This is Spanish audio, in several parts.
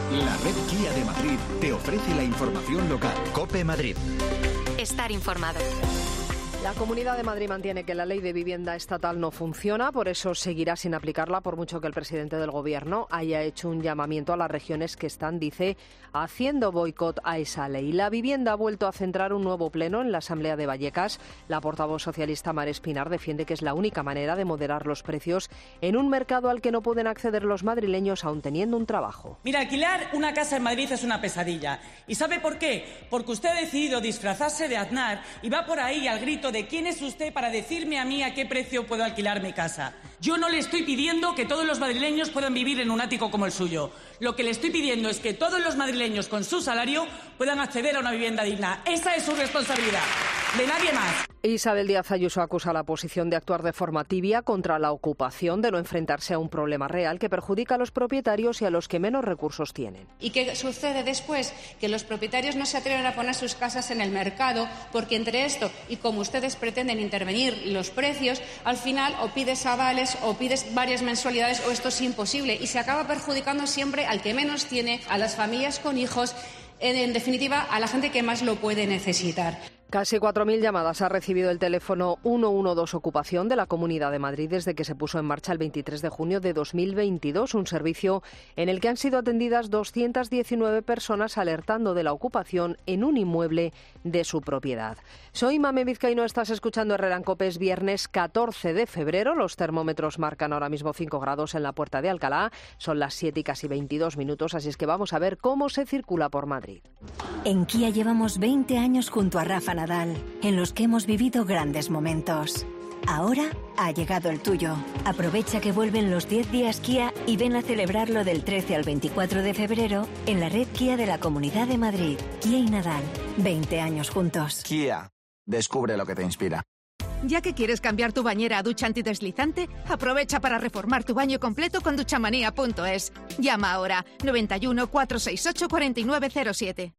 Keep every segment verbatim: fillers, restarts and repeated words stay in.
La red Kia de Madrid te ofrece la información local. COPE Madrid. Estar informado. La Comunidad de Madrid mantiene que la ley de vivienda estatal no funciona, por eso seguirá sin aplicarla, por mucho que el presidente del Gobierno haya hecho un llamamiento a las regiones que están, dice, haciendo boicot a esa ley. La vivienda ha vuelto a centrar un nuevo pleno en la Asamblea de Vallecas. La portavoz socialista Mar Espinar defiende que es la única manera de moderar los precios en un mercado al que no pueden acceder los madrileños aún teniendo un trabajo. Mira, alquilar una casa en Madrid es una pesadilla. ¿Y sabe por qué? Porque usted ha decidido disfrazarse de Aznar y va por ahí al grito de ¿quién es usted para decirme a mí a qué precio puedo alquilar mi casa? Yo no le estoy pidiendo que todos los madrileños puedan vivir en un ático como el suyo. Lo que le estoy pidiendo es que todos los madrileños con su salario puedan acceder a una vivienda digna. Esa es su responsabilidad, de nadie más. Isabel Díaz Ayuso acusa a la oposición de actuar de forma tibia contra la ocupación, de no enfrentarse a un problema real que perjudica a los propietarios y a los que menos recursos tienen. ¿Y qué sucede después? Que los propietarios no se atreven a poner sus casas en el mercado porque entre esto y como ustedes pretenden intervenir los precios, al final o pides avales o pides varias mensualidades o esto es imposible y se acaba perjudicando siempre al que menos tiene, a las familias con hijos, en, en definitiva a la gente que más lo puede necesitar. Casi cuatro mil llamadas ha recibido el teléfono ciento doce Ocupación de la Comunidad de Madrid desde que se puso en marcha el veintitrés de junio de dos mil veintidós, un servicio en el que han sido atendidas doscientas diecinueve personas alertando de la ocupación en un inmueble de su propiedad. Soy Mame Vizcaíno, estás escuchando Herrera en COPE, es viernes catorce de febrero, los termómetros marcan ahora mismo cinco grados en la Puerta de Alcalá, son las siete y casi veintidós minutos, así es que vamos a ver cómo se circula por Madrid. En Kia llevamos veinte años junto a Rafa Nadal, en los que hemos vivido grandes momentos. Ahora ha llegado el tuyo. Aprovecha que vuelven los diez días Kia y ven a celebrarlo del trece al veinticuatro de febrero en la red Kia de la Comunidad de Madrid. Kia y Nadal, veinte años juntos. Kia, descubre lo que te inspira. Ya que quieres cambiar tu bañera a ducha antideslizante, aprovecha para reformar tu baño completo con duchamanía punto es. Llama ahora noventa y uno, cuatrocientos sesenta y ocho, cuarenta y nueve cero siete.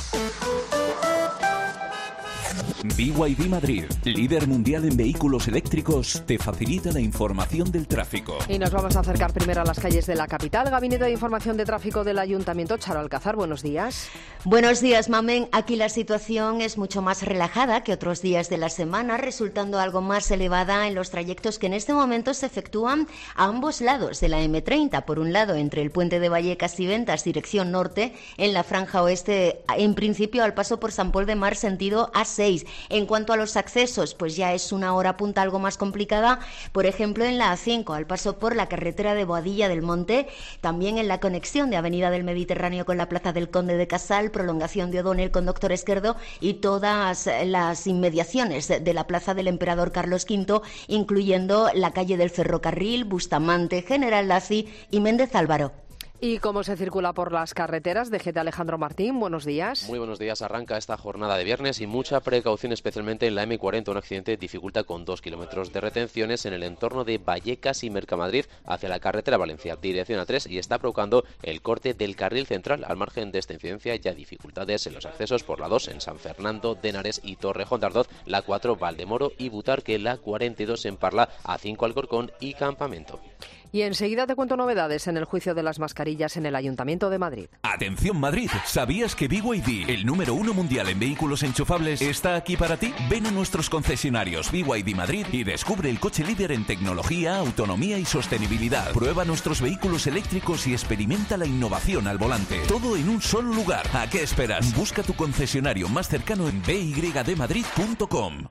B Y D Madrid, líder mundial en vehículos eléctricos, te facilita la información del tráfico. Y nos vamos a acercar primero a las calles de la capital. Gabinete de Información de Tráfico del Ayuntamiento, Charo Alcázar, buenos días. Buenos días, Mamen. Aquí la situación es mucho más relajada que otros días de la semana, resultando algo más elevada en los trayectos que en este momento se efectúan a ambos lados de la eme treinta. Por un lado, entre el puente de Vallecas y Ventas, dirección norte, en la franja oeste, en principio al paso por San Pol de Mar, sentido A seis. En cuanto a los accesos, pues ya es una hora punta algo más complicada, por ejemplo en la A cinco, al paso por la carretera de Boadilla del Monte, también en la conexión de Avenida del Mediterráneo con la Plaza del Conde de Casal, prolongación de O'Donnell con Doctor Esquerdo y todas las inmediaciones de la Plaza del Emperador Carlos quinto, incluyendo la calle del Ferrocarril, Bustamante, General Lacy y Méndez Álvaro. ¿Y cómo se circula por las carreteras? D G T Alejandro Martín, buenos días. Muy buenos días. Arranca esta jornada de viernes y mucha precaución, especialmente en la eme cuarenta. Un accidente dificulta con dos kilómetros de retenciones en el entorno de Vallecas y Mercamadrid hacia la carretera Valencia, dirección A tres, y está provocando el corte del carril central. Al margen de esta incidencia, ya dificultades en los accesos por la dos en San Fernando, de Henares y Torrejón de Ardoz, la cuatro Valdemoro y Butarque, la cuarenta y dos en Parla, A cinco Alcorcón y Campamento. Y enseguida te cuento novedades en el juicio de las mascarillas en el Ayuntamiento de Madrid. Atención Madrid, ¿sabías que B Y D, el número uno mundial en vehículos enchufables, está aquí para ti? Ven a nuestros concesionarios B Y D Madrid y descubre el coche líder en tecnología, autonomía y sostenibilidad. Prueba nuestros vehículos eléctricos y experimenta la innovación al volante. Todo en un solo lugar. ¿A qué esperas? Busca tu concesionario más cercano en b y d madrid punto com.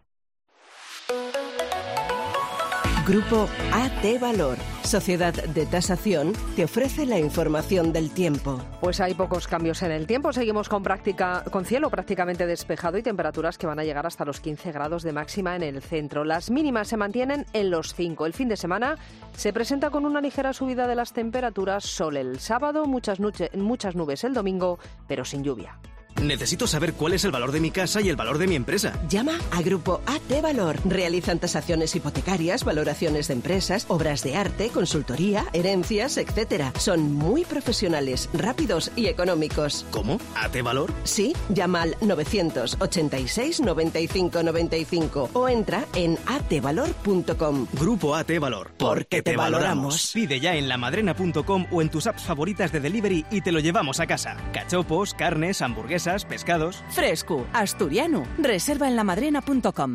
Grupo A T Valor, Sociedad de Tasación, te ofrece la información del tiempo. Pues hay pocos cambios en el tiempo. Seguimos con, práctica, con cielo prácticamente despejado y temperaturas que van a llegar hasta los quince grados de máxima en el centro. Las mínimas se mantienen en los cinco. El fin de semana se presenta con una ligera subida de las temperaturas. Sol el sábado, muchas, nuche, muchas nubes el domingo, pero sin lluvia. Necesito saber cuál es el valor de mi casa y el valor de mi empresa. Llama a Grupo A T Valor. Realizan tasaciones hipotecarias, valoraciones de empresas, obras de arte, consultoría, herencias, etcétera. Son muy profesionales, rápidos y económicos. ¿Cómo? ¿A T Valor? Sí, llama al novecientos ochenta y seis noventa y cinco noventa y cinco o entra en a t valor punto com. Grupo A T Valor. Porque te valoramos. Pide ya en lamadrena punto com o en tus apps favoritas de delivery y te lo llevamos a casa. Cachopos, carnes, hamburguesas, pescados. Fresco, asturiano. Reserva en lamadrena punto com.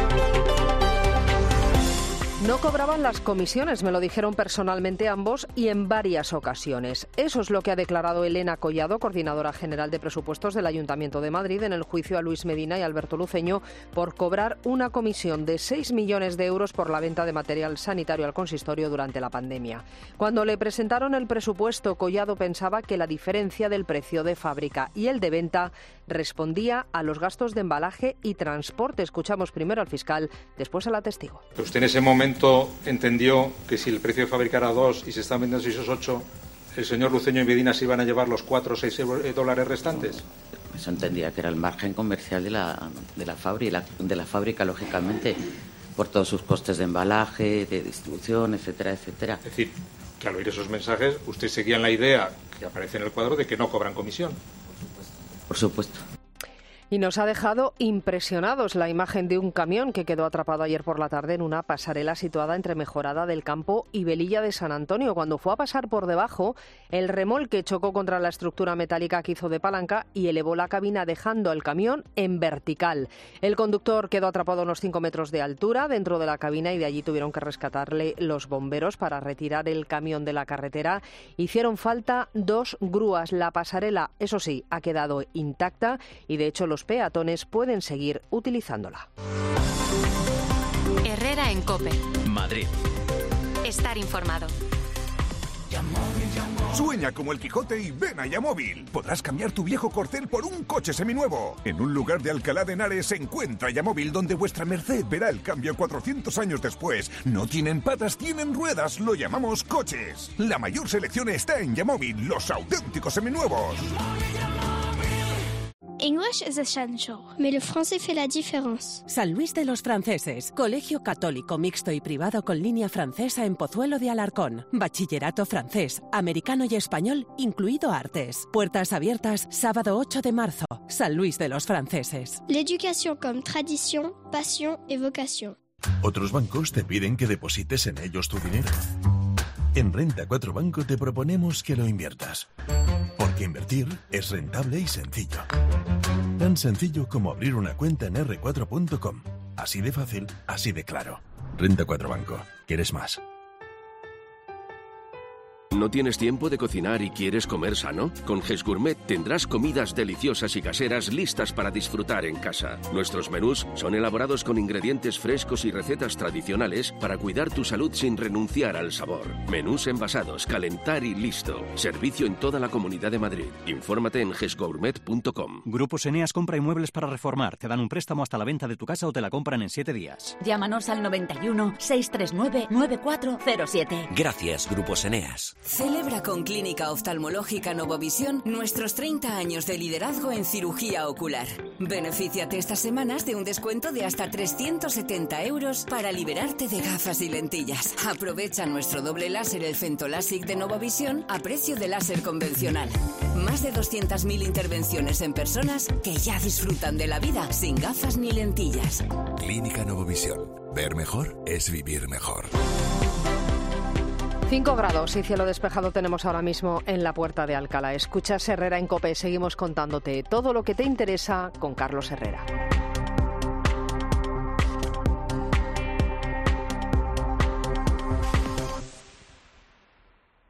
No cobraban las comisiones, me lo dijeron personalmente ambos y en varias ocasiones. Eso es lo que ha declarado Elena Collado, coordinadora general de presupuestos del Ayuntamiento de Madrid, en el juicio a Luis Medina y Alberto Luceño por cobrar una comisión de seis millones de euros por la venta de material sanitario al consistorio durante la pandemia. Cuando le presentaron el presupuesto, Collado pensaba que la diferencia del precio de fábrica y el de venta respondía a los gastos de embalaje y transporte. Escuchamos primero al fiscal, después a la testigo. Usted en ese momento entendió que si el precio de fábrica era dos y se están vendiendo seis o ocho, el señor Luceño y Medina se iban a llevar los cuatro o seis dólares restantes. Eso entendía que era el margen comercial de la, de la fábrica, de la fábrica, lógicamente, por todos sus costes de embalaje, de distribución, etcétera, etcétera. Es decir, que al oír esos mensajes, usted seguía en la idea que aparece en el cuadro de que no cobran comisión. Por supuesto. Y nos ha dejado impresionados la imagen de un camión que quedó atrapado ayer por la tarde en una pasarela situada entre Mejorada del Campo y Velilla de San Antonio. Cuando fue a pasar por debajo, el remolque chocó contra la estructura metálica que hizo de palanca y elevó la cabina dejando el camión en vertical. El conductor quedó atrapado a unos cinco metros de altura dentro de la cabina y de allí tuvieron que rescatarle los bomberos para retirar el camión de la carretera. Hicieron falta dos grúas. La pasarela, eso sí, ha quedado intacta y de hecho los peatones pueden seguir utilizándola. Herrera en COPE. Madrid. Estar informado. Sueña como el Quijote y ven a Yamóvil. Podrás cambiar tu viejo Corcel por un coche seminuevo. En un lugar de Alcalá de Henares se encuentra Yamóvil, donde vuestra merced verá el cambio cuatrocientos años después. No tienen patas, tienen ruedas. Lo llamamos coches. La mayor selección está en Yamóvil, los auténticos seminuevos. English is essential, mais le français fait la différence. San Luis de los Franceses, colegio católico mixto y privado con línea francesa en Pozuelo de Alarcón. Bachillerato francés, americano y español, incluido artes. Puertas abiertas sábado ocho de marzo. San Luis de los Franceses. L'éducation comme tradition, passion et vocation. Otros bancos te piden que deposites en ellos tu dinero. En Renta cuatro Banco te proponemos que lo inviertas. Porque invertir es rentable y sencillo. Tan sencillo como abrir una cuenta en erre cuatro punto com. Así de fácil, así de claro. Renta cuatro Banco. ¿Quieres más? ¿No tienes tiempo de cocinar y quieres comer sano? Con Ges Gourmet tendrás comidas deliciosas y caseras listas para disfrutar en casa. Nuestros menús son elaborados con ingredientes frescos y recetas tradicionales para cuidar tu salud sin renunciar al sabor. Menús envasados, calentar y listo. Servicio en toda la Comunidad de Madrid. Infórmate en ges gourmet punto com. Grupos Eneas compra inmuebles para reformar. Te dan un préstamo hasta la venta de tu casa o te la compran en siete días. Llámanos al noventa y uno, seiscientos treinta y nueve, noventa y cuatro cero siete. Gracias, Grupos Eneas. Celebra con Clínica Oftalmológica Novovisión nuestros treinta años de liderazgo en cirugía ocular. Benefíciate estas semanas de un descuento de hasta trescientos setenta euros para liberarte de gafas y lentillas. Aprovecha nuestro doble láser, el Fentolásic de Novovisión, a precio de láser convencional. Más de doscientas mil intervenciones en personas que ya disfrutan de la vida sin gafas ni lentillas. Clínica Novovisión. Ver mejor es vivir mejor. cinco grados y cielo despejado tenemos ahora mismo en la Puerta de Alcalá. Escuchas Herrera en COPE. Seguimos contándote todo lo que te interesa con Carlos Herrera.